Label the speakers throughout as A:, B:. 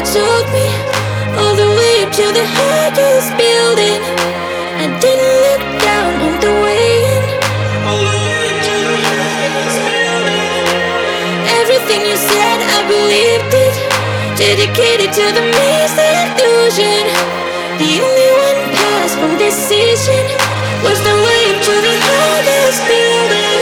A: took me all the way up to the highest building. I didn't look down on the way in. Everything you said, I believed it. Dedicated to the maze illusion. The only one past from decision was the way up to the highest building.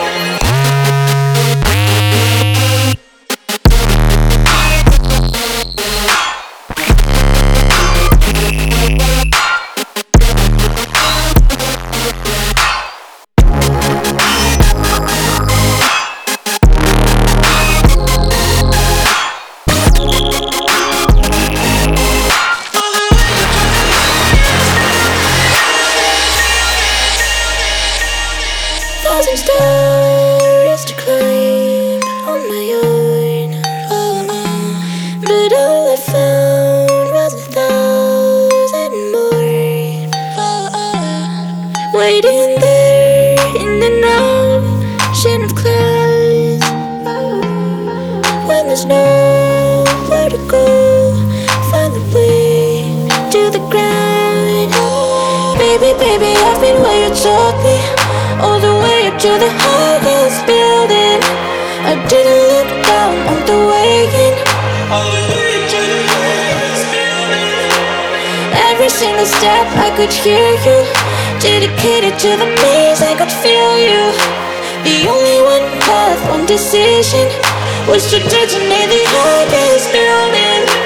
A: Thousand stars to climb on my own, but all I found was 1,000 more, waiting there in an ocean of clouds. When there's nowhere to go, find the way to the ground. Baby, baby, I've been where you took me, all the way up to the highest building. I didn't look down on the way in. Every single step I could hear you. Dedicated to the maze, I could feel you. The only one path, one decision was to detonate the highest building.